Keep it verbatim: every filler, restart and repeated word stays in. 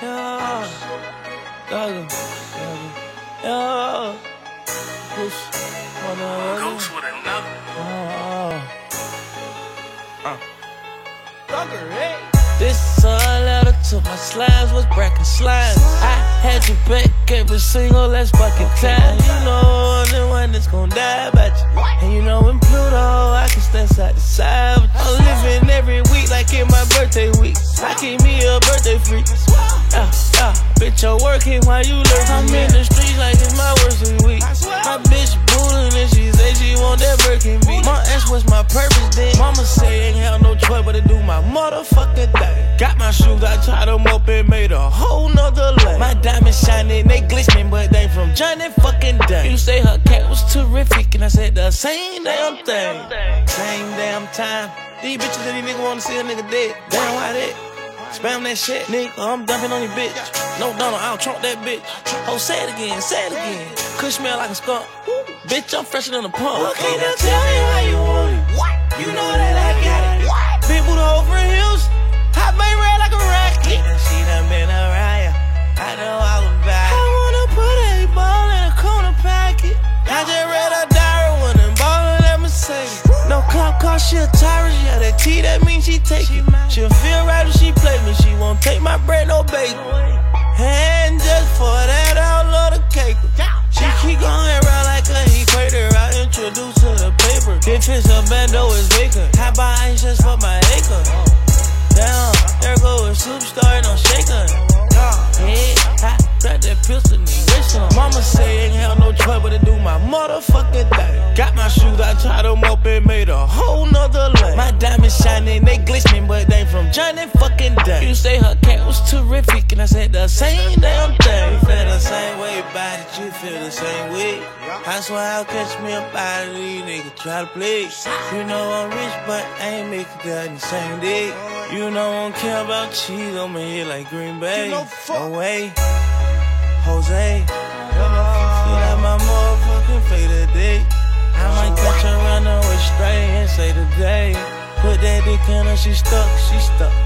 Yeah, Thugger, yeah, push one another. Ghost with another. Uh, Uh. Thugger, hey. This is a letter to my slimes, was bracket slimes. I had you back every single last fucking time. You know I'm the one that's gon' die about you. And you know in Pluto, I can stand side to side with you. I'm living every week like in my birthday week. I keep me a birthday freak. Yeah, yeah, bitch, you're working while you lurking. I'm in the streets like it's my working week. My bitch bootin' and she say she want that Birkin beat. My ass was my purpose then. Mama say ain't have no choice but to do my motherfucking thing. Got my shoes, I tied them up and made a whole nother lane. My diamonds shining, they glistening, but they from Johnny fucking Dang. You say her cat was terrific, and I said the same damn thing. Same damn time. These bitches and these niggas wanna see a nigga dead. Damn, why that? Spam that shit, nigga, I'm dumping on your bitch. No Donald, I'll trump that bitch. Oh, say it again, say it again. Kush smell like a skunk. Bitch, I'm fresher than a pump. Well, can't I tell me how you want it? What? You know that I got it. What? Big booty hoe from Hills. Hot bang red like a rocket. She done been a riot. I know all about it. I wanna put a ball in a corner pocket. I just read a diary when I'm ballin' at Mercedes. No cop car, she a tyrant. Yeah, that T, that means she take it. She'll feel right if she play me. She won't take my bread, no bacon. And just for that, I love the cake. She keep going around like a equator. I introduce her to paper. If it's a bando, it's vacant. How about ice just for my acre? Damn, there go a superstar and I'm shaking. Yeah, I got that pistol, nigga. Mama say ain't have no choice but to do my motherfucking thing. Got my shoes, I tied them up and made a whole nother lane. My diamonds shining, they glistening, but they from Johnny fucking Dang. You say her cat was terrific, and I said the same damn thing. You feel the same way about it, you feel the same way. I swear I'll catch me up out of these niggas try to play. You know I'm rich, but I ain't make it there in the same day. You know I don't care about cheese, I'ma hit like Green Bay. No way, Jose. Feel like my motherfucking fate today. I might catch her running with straight and say today. Put that dick in her, she stuck, she stuck.